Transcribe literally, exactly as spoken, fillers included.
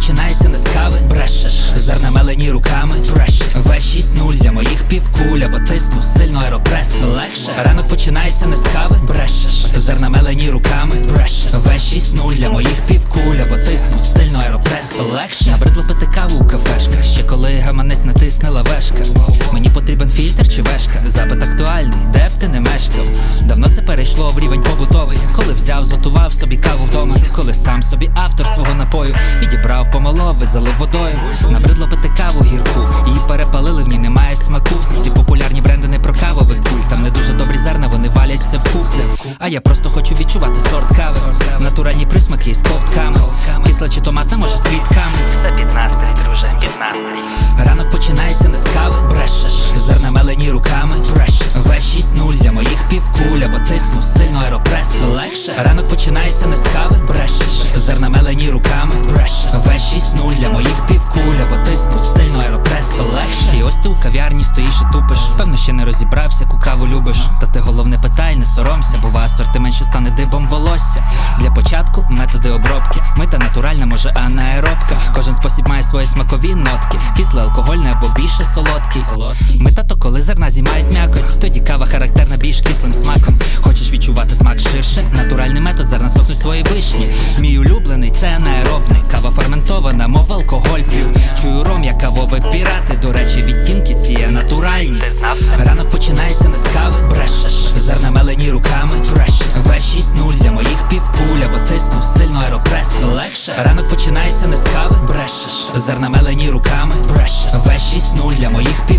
починається не з кави, брешеш. Зерна мелені руками, Precious. ве шість нуль для моїх півкуль, або тисну сильно аеропрес, легше. Ранок починається не з кави, брешеш. Зерна мелені руками, Precious. ве шість нуль для моїх півкуль, або тисну сильно аеропрес, легше. Набридло пити каву у кафешках, ще коли гаманець натисне лавешка. Мені потрібен фільтр чи вешка, запит актуальний, де б ти не мешкав. Давно це перейшло в рівень побутовий, коли взяв, зготував собі каву вдома, коли сам собі автор свого напою, відібрав, помолов і залив водою. Набридло пити каву гірку, її перепалили, в ній немає смаку. Всі ці популярні бренди не про кавовий культ, там не дуже добрі зерна, вони валять все в кухлі. А я просто хочу відчувати сорт кави, натуральні присмаки із ковтками, кисла чи томатна, може з квітками. Це під настрій, друже, під настрій. Ранок починається не з кави, брешеш. Зерна мелені руками, Precious. ве шість нуль для моїх півкуль, або тисну сильно аеропрес, легше. Ранок починається не з кави, брешеш. Зерна мелені руками, Precious. ве шість нуль для моїх півкуль, або тисну сильно аеропрес, легше. І ось ти у кав'ярні стоїш і тупиш, певно ще не розібрався, яку каву любиш. Та ти головне питай, не соромся, бува асортимент, що стане дибом волосся. Для початку методи обробки, мита натуральна, може анаеробка. Кожен спосіб має свої смакові нотки, кисле, алкогольне або більше солодкий. Мита то коли зерна зіймають м'якоть, тоді кава характерна більш кислим смаком. Хочеш відчувати смак ширше? Натуральний метод, зерна сохнуть свої вишні. Мій улюблений це анаеробний, кава ферментована, мов алкоголь п'ю. Чую ром, як кавовий пірати, до речі, відтінки ці є натуральні. Ранок починається не з кави, брешеш. Зерна мелені руками, Precious. ве шість нуль для моїх півкуль, або тисну сильно аеропрес, легше. Ранок починається не з кави, брешеш. Зерна мелені руками, Precious. ве шість нуль для моїх півкуль.